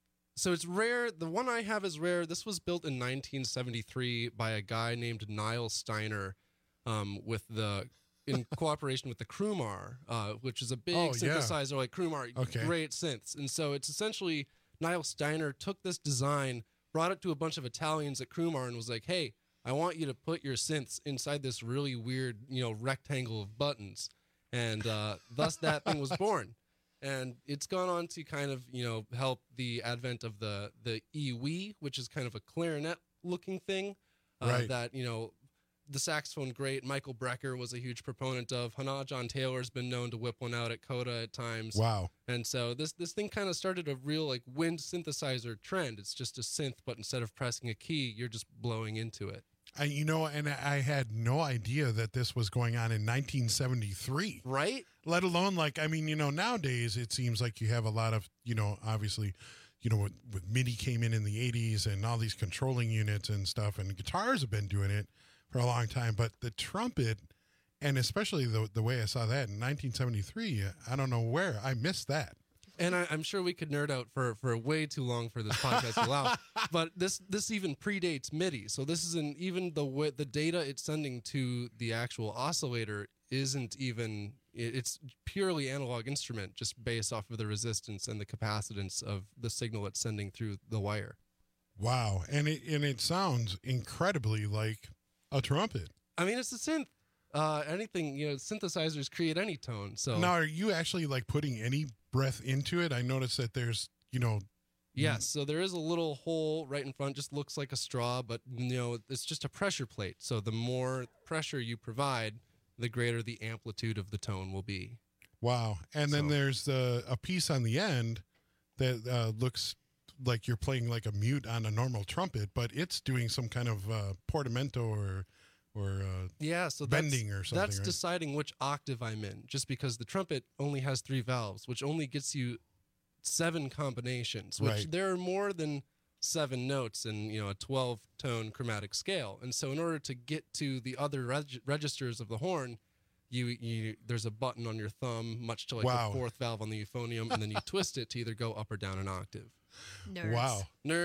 S17: so it's rare. The one I have is rare. This was built in nineteen seventy-three by a guy named Niall Steiner, um, with the in cooperation with the Krumar, uh, which is a big
S9: Oh, yeah.
S17: synthesizer like Krumar,
S9: Okay.
S17: great synths. And so it's essentially Niall Steiner took this design, brought it to a bunch of Italians at Krumar, and was like, "Hey, I want you to put your synths inside this really weird, you know, rectangle of buttons," and uh, thus that thing was born. And it's gone on to kind of, you know, help the advent of the the E W I, which is kind of a clarinet looking thing, uh,
S9: Right.
S17: that, you know, the saxophone great Michael Brecker was a huge proponent of. Hannah John Taylor's been known to whip one out at Coda at times.
S9: Wow.
S17: And so this this thing kind of started a real like wind synthesizer trend. It's just a synth, but instead of pressing a key, you're just blowing into it.
S9: I, you know, and I had no idea that this was going on in nineteen seventy-three.
S17: Right?
S9: Let alone, like, I mean, you know, nowadays it seems like you have a lot of, you know, obviously, you know, with, with MIDI came in in the eighties and all these controlling units and stuff, and guitars have been doing it for a long time. But the trumpet, and especially the the way I saw that in nineteen seventy-three, I don't know where I missed that.
S17: And I, I'm sure we could nerd out for, for way too long for this podcast to allow. But this this even predates MIDI. So this isn't even the way, the data it's sending to the actual oscillator isn't even, it- it's purely analog instrument, just based off of the resistance and the capacitance of the signal it's sending through the wire.
S9: Wow, and it and it sounds incredibly like a trumpet.
S17: I mean, it's a synth. Uh, anything, you know, synthesizers create any tone. So
S9: Now, are you actually like putting any breath into it? I noticed that there's, you know,
S17: yes, so there is a little hole right in front, just looks like a straw, but you know, it's just a pressure plate. So the more pressure you provide, the greater the amplitude of the tone will be.
S9: wow. And then
S17: So-
S9: there's the a piece on the end that uh, looks like you're playing like a mute on a normal trumpet, but it's doing some kind of uh, portamento or or uh,
S17: Yeah, so
S9: bending
S17: that's,
S9: or something.
S17: That's
S9: right?
S17: deciding which octave I'm in, just because the trumpet only has three valves, which only gets you seven combinations, which
S9: Right.
S17: there are more than seven notes in, you know, a twelve tone chromatic scale. And so in order to get to the other reg- registers of the horn, you, you there's a button on your thumb, much to like
S9: Wow.
S17: the fourth valve on the euphonium, and then you twist it to either go up or down an octave.
S10: Nerds.
S9: Wow.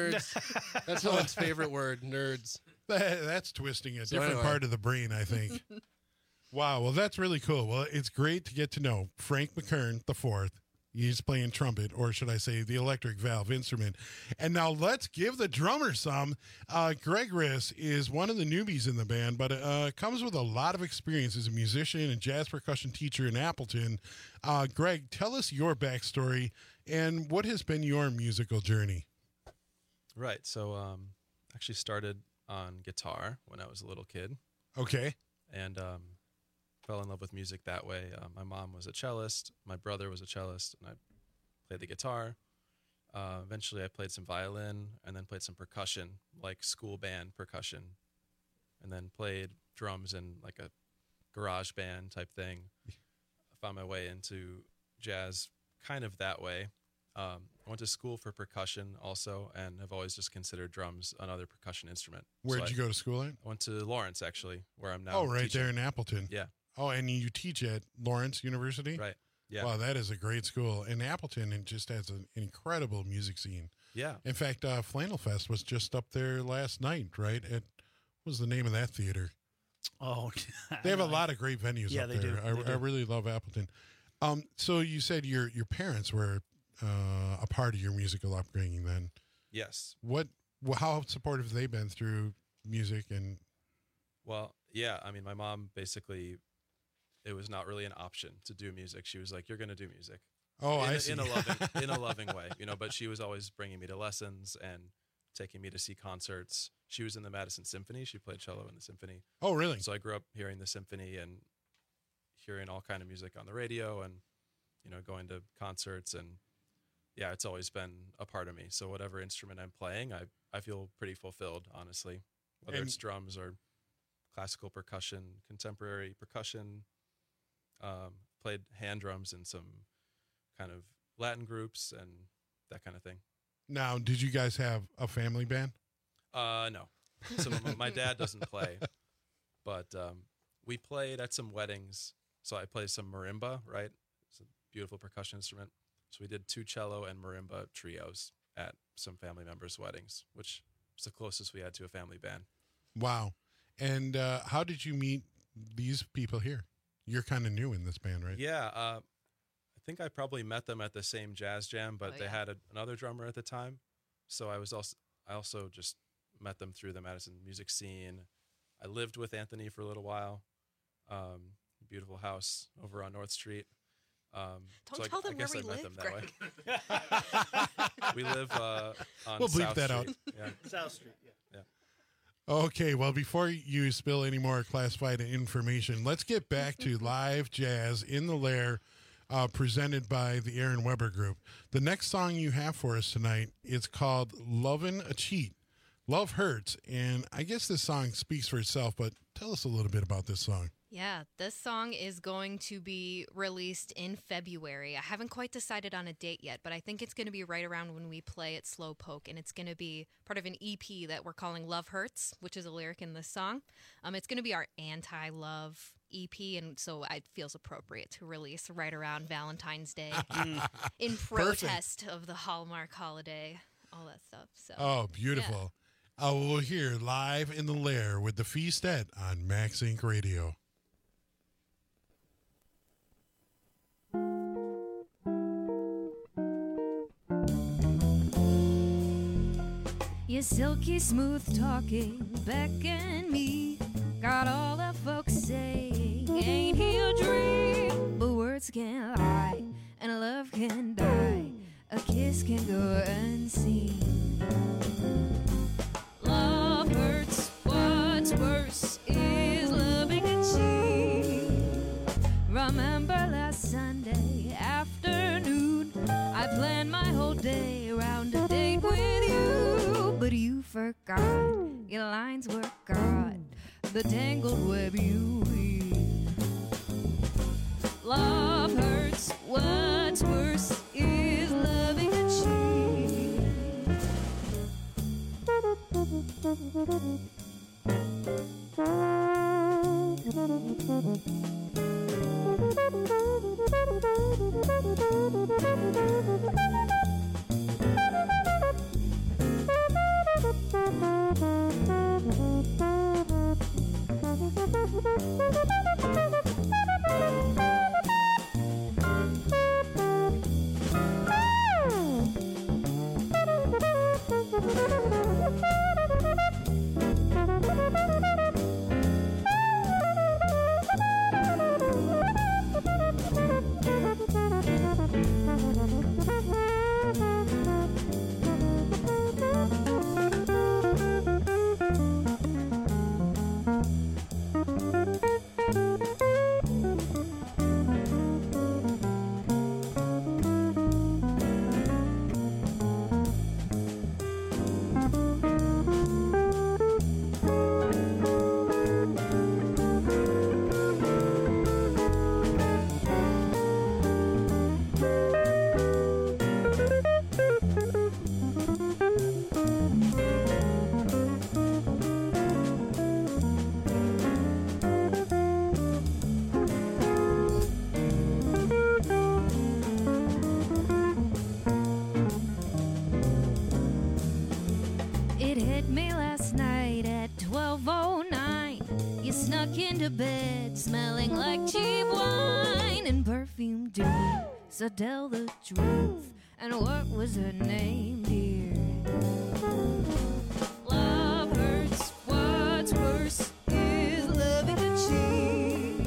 S17: Nerds. That's Helen's favorite word, nerds.
S9: That, that's twisting a
S17: So
S9: different
S17: anyway.
S9: part of the brain, I think. Wow. Well, that's really cool. Well, it's great to get to know Frank McKern the fourth. He's playing trumpet, or should I say the electric valve instrument. And now let's give the drummer some. Uh, Greg Riss is one of the newbies in the band, but uh, comes with a lot of experience as a musician and jazz percussion teacher in Appleton. Uh, Greg, tell us your backstory and what has been your musical journey.
S18: Right. So, um, actually started on guitar when I was a little kid.
S9: Okay.
S18: And um, fell in love with music that way. Uh, my mom was a cellist. My brother was a cellist, and I played the guitar. Uh, eventually, I played some violin and then played some percussion, like school band percussion, and then played drums in like a garage band type thing. I found my way into jazz kind of that way. Um, I went to school for percussion also, and have always just considered drums another percussion instrument.
S9: Where'd
S18: So
S9: you
S18: I-
S9: go to school at?
S18: I went to Lawrence, actually, where I'm now.
S9: Oh, right
S18: teaching.
S9: there in Appleton.
S18: Yeah.
S9: Oh, and you teach at Lawrence University?
S18: Right. Yeah.
S9: Wow, that is a great school. And Appleton, it just has an incredible music scene.
S18: Yeah.
S9: In fact, uh, Flannel Fest was just up there last night, right? At, what was the name of that theater?
S8: Oh,
S9: They have a lot of great venues
S8: Yeah,
S9: up
S8: they
S9: there.
S8: do.
S9: I,
S8: They do.
S9: I really love Appleton. Um, so you said your your parents were uh, a part of your musical upbringing then.
S18: Yes.
S9: What? wh- How supportive have they been through music and
S18: Well, yeah. I mean, my mom basically, it was not really an option to do music. She was like, "You're going to do music."
S9: Oh,
S18: in,
S9: I
S18: a-
S9: see.
S18: In a loving, in a loving way, you know. But she was always bringing me to lessons and taking me to see concerts. She was in the Madison Symphony. She played cello in the symphony.
S9: Oh, really?
S18: So I grew up hearing the symphony and hearing all kind of music on the radio, and you know, going to concerts, and yeah, it's always been a part of me. So whatever instrument I'm playing, I I feel pretty fulfilled, honestly. Whether
S9: And-
S18: it's drums or classical percussion, contemporary percussion. Um, played hand drums in some kind of Latin groups and that kind of thing.
S9: now? Did you guys have a family band?
S18: Uh, no. So my, my dad doesn't play, but um, we played at some weddings. So I played some marimba, right? It's a beautiful percussion instrument. So we did two cello and marimba trios at some family members' weddings, which was the closest we had to a family band.
S9: Wow. And uh, how did you meet these people here? You're kind of new in this band, right?
S18: Yeah. Uh, I think I probably met them at the same jazz jam, but
S10: Oh,
S18: they
S10: yeah.
S18: had a, another drummer at the time. So I was also, I also just met them through the Madison music scene. I lived with Anthony for a little while. Um, beautiful house over on North Street. Um,
S10: Don't
S18: so I,
S10: tell them
S18: I guess
S10: where
S18: I
S10: we
S18: met
S10: live,
S18: them that way. We live uh, on
S9: We'll bleep
S18: South
S9: that
S18: Street.
S9: out.
S18: Yeah.
S8: South Street, yeah.
S18: Yeah.
S9: Okay, well, before you spill any more classified information, let's get back to live jazz in the Lair, uh, presented by the Aaron Weber Group. The next song you have for us tonight is called Lovin' a Cheat. Love Hurts, and I guess this song speaks for itself, but tell us a little bit about this song.
S10: Yeah, this song is going to be released in February. I haven't quite decided on a date yet, but I think it's going to be right around when we play at Slowpoke, and it's going to be part of an E P that we're calling Love Hurts, which is a lyric in this song. Um, it's going to be our anti-love E P, and so it feels appropriate to release right around Valentine's Day in protest of the Hallmark holiday, all that stuff. So,
S9: Oh, beautiful. Uh, we'll hear Live in the Lair with the Feastet on Max Inc Radio.
S11: Your silky smooth talking beckon me. Got all the folks saying, ain't he a dream? But words can't lie, and love can die. A kiss can go unseen. Love hurts, what's worse is loving a cheat. Remember last Sunday afternoon, I planned my whole day around a date with you. But you forgot, your lines were caught, the tangled web you weave. Love hurts, what's worse is loving a cheat. It hit me last night at twelve oh nine. You snuck into bed smelling like cheap wine and perfume too. So tell the truth. And what was her name, dear? Love hurts, what's worse is loving a cheat.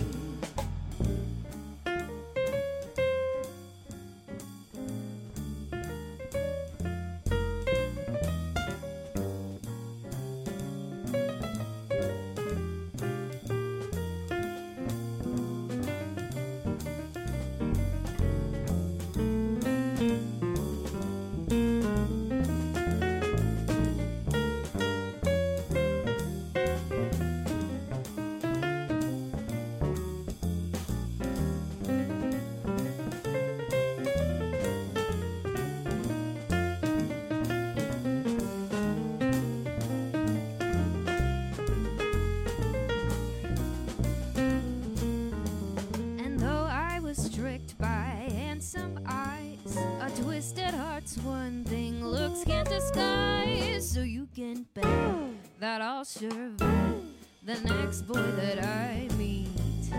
S11: that I'll survive the next boy that I meet.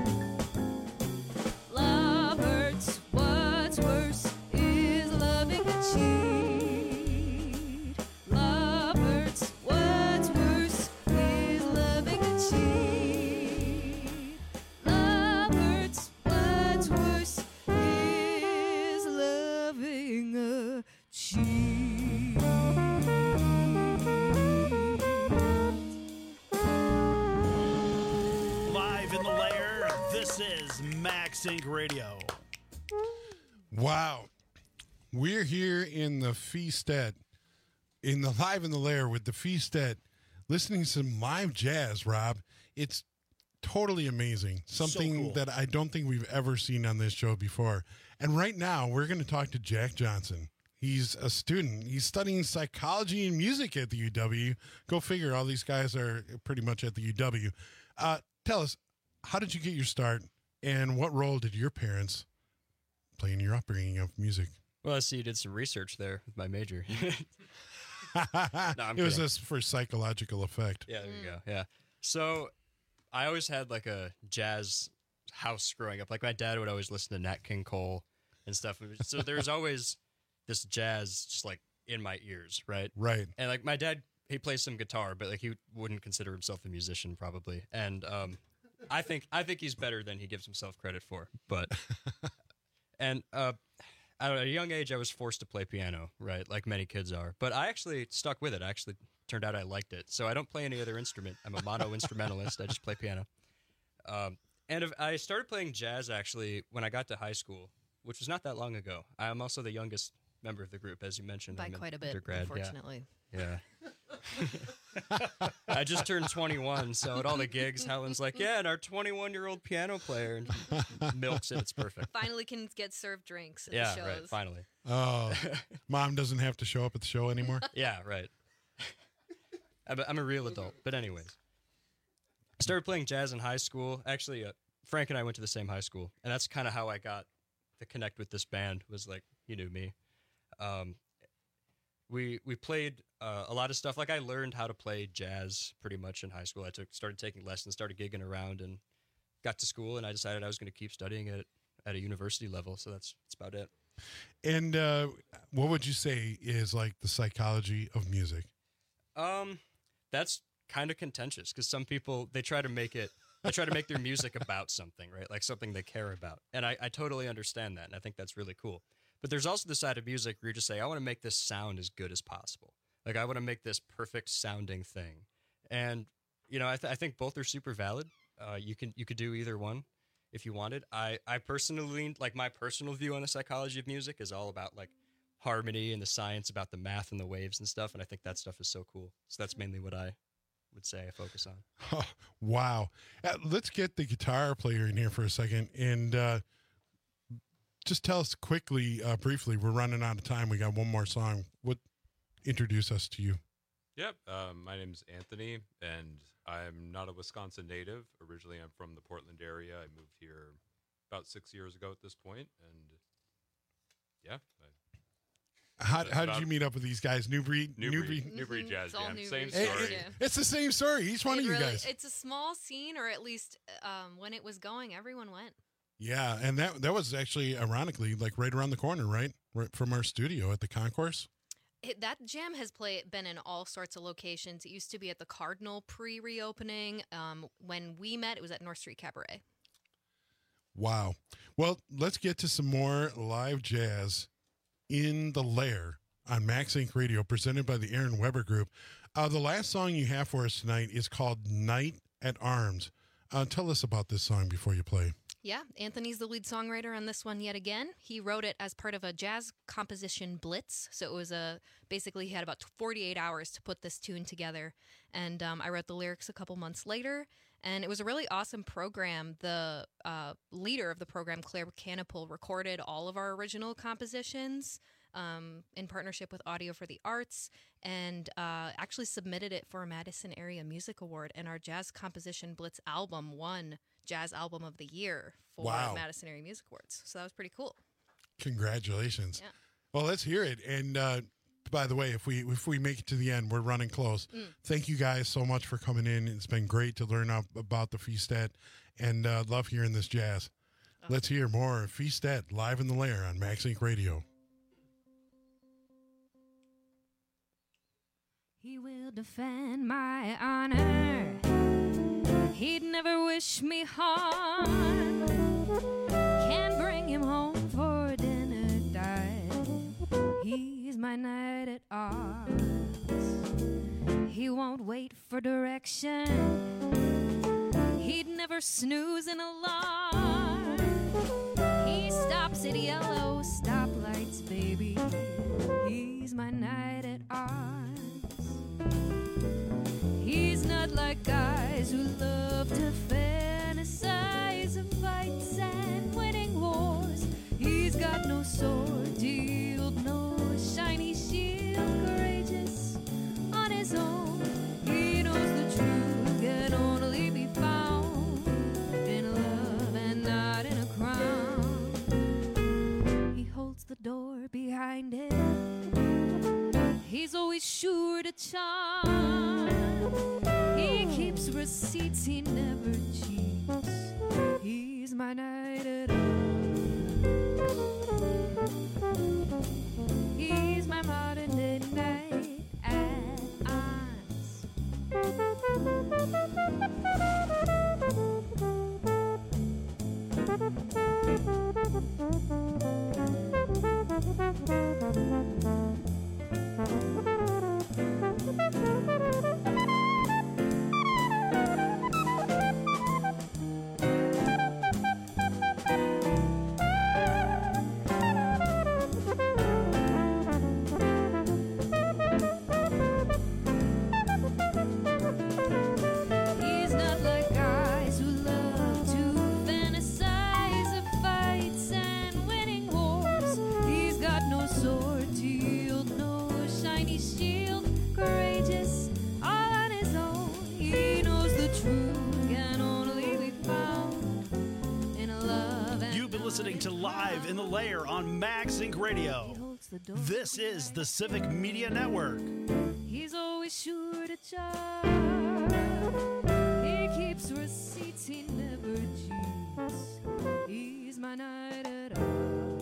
S11: Love hurts, what's worse is loving a cheat. Love hurts, what's worse is loving a cheat. Love hurts, what's worse is loving a cheat.
S8: Live in the lair, this is Max Inc Radio.
S9: Wow. We're here in the Feasted, in the Live in the Lair with the Feasted, listening to some live jazz, Rob. It's totally amazing. Something
S8: cool.
S9: that I don't think we've ever seen on this show before. And right now, we're going to talk to Jack Johnson. He's a student. He's studying psychology and music at the U W. Go figure, all these guys are pretty much at the U W. Uh, tell us, how did you get your start, and what role did your parents play in your upbringing of music?
S19: Well, I see you did some research there with my major. No, I'm
S9: it was
S19: kidding.
S9: just for psychological effect.
S19: Yeah, there you go. Yeah. So I always had like a jazz house growing up. Like my dad would always listen to Nat King Cole and stuff. So there's always this jazz just like in my ears, right?
S9: Right.
S19: And like my dad, he plays some guitar, but like he wouldn't consider himself a musician probably. And um, I think I think he's better than he gives himself credit for. But and uh, at a young age, I was forced to play piano, right? Like many kids are. But I actually stuck with it. I actually turned out I liked it. So I don't play any other instrument. I'm a mono instrumentalist. I just play piano. Um, and if, I started playing jazz actually when I got to high school, which was not that long ago. I'm also the youngest member of the group, as you mentioned.
S10: By
S19: I'm an
S10: quite a bit,
S19: undergrad, yeah.
S10: unfortunately.
S19: Yeah. I just turned twenty-one, so at all the gigs, Helen's like, yeah, and our twenty-one-year-old piano player, and milks it. It's perfect.
S10: Finally can get served drinks at
S19: Yeah,
S10: the shows.
S19: right, finally.
S9: Oh, mom doesn't have to show up at the show anymore?
S19: Yeah, right. I'm a, I'm a real adult. But anyways, I started playing jazz in high school. Actually, uh, Frank and I went to the same high school, and that's kind of how I got to connect with this band, was like, you knew me. Um, we we played uh, a lot of stuff. Like I learned how to play jazz pretty much in high school. I took started taking lessons, started gigging around, and got to school, and I decided I was going to keep studying it at a university level. So that's that's about it.
S9: And uh, what would you say is like the psychology of music?
S19: Um, that's kind of contentious because some people, they try to make it, they try to make their music about something, right? Like something they care about. And I, I totally understand that. And I think that's really cool. But there's also the side of music where you just say, I want to make this sound as good as possible. Like I want to make this perfect sounding thing. And, you know, I, th- I think both are super valid. Uh, you can, you could do either one if you wanted. I, I personally, like my personal view on the psychology of music is all about like harmony and the science about the math and the waves and stuff. And I think that stuff is so cool. So that's mainly what I would say I focus on.
S9: Oh, wow. Uh, let's get the guitar player in here for a second. And uh, just tell us quickly, uh, briefly, we're running out of time. We got one more song. What introduce us to you?
S20: Yep. Um, my name's Anthony, and I'm not a Wisconsin native. Originally, I'm from the Portland area. I moved here about six years ago at this point, and yeah. I,
S9: How,
S20: that's
S9: how did
S20: about-
S9: you meet up with these guys? New Breed?
S20: New Breed, New Breed
S10: Mhm.
S20: Jazz
S10: It's all
S20: Jam.
S10: New
S20: Same
S10: Breed.
S20: story.
S9: It- it- it's the same story. Each one
S10: It
S9: of you
S10: really-
S9: guys.
S10: It's a small scene, or at least um, when it was going, everyone went.
S9: Yeah, and that that was actually, ironically, like right around the corner, right? Right from our studio at the Concourse.
S10: It, that jam has play, been in all sorts of locations. It used to be at the Cardinal pre-reopening. Um, when we met, it was at North Street Cabaret.
S9: Wow. Well, let's get to some more live jazz in the Lair on Max Inc Radio, presented by the Aaron Weber Group. Uh, the last song you have for us tonight is called Night at Arms. Uh, tell us about this song before you play.
S10: Yeah, Anthony's the lead songwriter on this one yet again. He wrote it as part of a jazz composition blitz. So it was a basically he had about forty-eight hours to put this tune together. And um, I wrote the lyrics a couple months later. And it was a really awesome program. The uh, leader of the program, Claire Canapel, recorded all of our original compositions um, in partnership with Audio for the Arts, and uh, actually submitted it for a Madison Area Music Award. And our Jazz Composition Blitz album won Jazz Album of the Year for
S9: Wow.
S10: Madison Area Music Awards. So that was pretty cool.
S9: Congratulations.
S10: Yeah.
S9: Well, let's hear it. And uh, by the way, if we if we make it to the end, we're running close.
S10: Mm.
S9: Thank you guys so much for coming in. It's been great to learn up about the Feasted, and uh, love hearing this jazz. Oh. Let's hear more Feasted live in the Lair on Max Inc Radio.
S11: He will defend my honor. He'd never wish me harm. Can't bring him home for dinner, died. He's my knight at arms. He won't wait for direction. He'd never snooze an alarm. He stops at yellow stoplights, baby. He's my knight at arms. He's not like guys who love to fantasize of fights and winning wars. He's got no sword to yield, no shiny shield, courageous on his own. He knows the truth can only be found in love and not in a crown. He holds the door behind him. He's always sure to charm. He keeps receipts, he never cheats. He's my knight at arms. He's my modern day knight at arms. He's not like guys who love to fantasize of fights and winning wars. He's got no sword to yield, no shiny shield, courageous all on his own. He knows the truth can only be found in a love and
S8: You've been listening to Live in the Lair on Max Inc Radio. This is the Civic Media Network.
S11: he's always sure to charge. He keeps receipts, he never cheats. He's my knight at arms.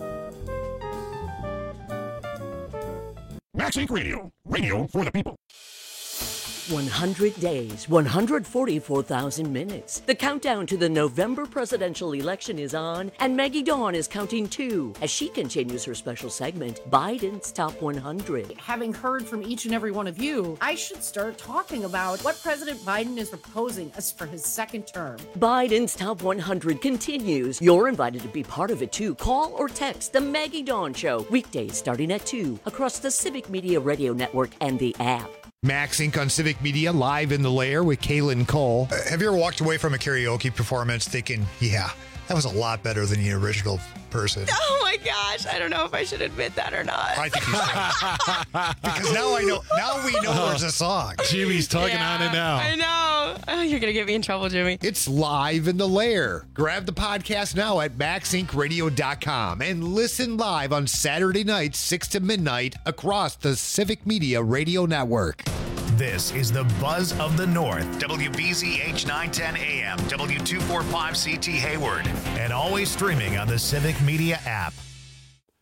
S1: Max Inc Radio. Radio for the people.
S15: one hundred days, one hundred forty-four thousand minutes. The countdown to the November presidential election is on, and Maggie Dawn is counting too as she continues her special segment, Biden's Top one hundred.
S21: Having heard from each and every one of you, I should start talking about what President Biden is proposing as for his second term.
S15: Biden's Top one hundred continues. You're invited to be part of it too. Call or text The Maggie Dawn Show, weekdays starting at two, across the Civic Media Radio Network and the app.
S13: Max Inc on Civic Media, live in the Lair with Kaylin Cole. Uh, have you ever walked away from a karaoke performance thinking, yeah, that was a lot better than the original person?
S22: Oh my gosh, I don't know if I should admit that or not.
S13: I think you should. Because now I know, now we know there's a song.
S9: Jimmy's tugging
S22: Yeah,
S9: on it now.
S22: I know. Oh, you're going to get me in trouble, Jimmy.
S13: It's live in the Lair. Grab the podcast now at max inc radio dot com and listen live on Saturday nights, six to midnight, across the Civic Media Radio Network.
S1: This is the Buzz of the North, W B Z H nine ten A M, W two forty-five C T Hayward, and always streaming on the Civic Media app.